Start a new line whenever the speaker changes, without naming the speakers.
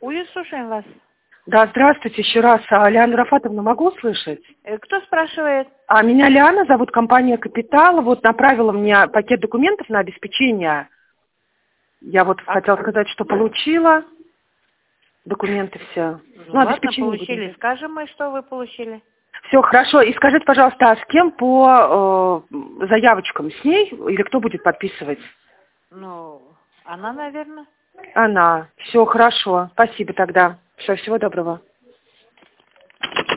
Уют, слушаем вас.
Да, здравствуйте еще раз. Лиана Рафатовна, могу услышать?
Кто спрашивает?
Меня Лиана зовут, компания «Капитал». Вот направила мне пакет документов на обеспечение. Я вот хотела сказать, что получила документы все.
Ладно, получили. Скажем мы, что вы получили.
Все хорошо. И скажите, пожалуйста, а с кем по заявочкам? С ней или кто будет подписывать?
Она, наверное.
Она. Все хорошо. Спасибо тогда. Все, всего доброго.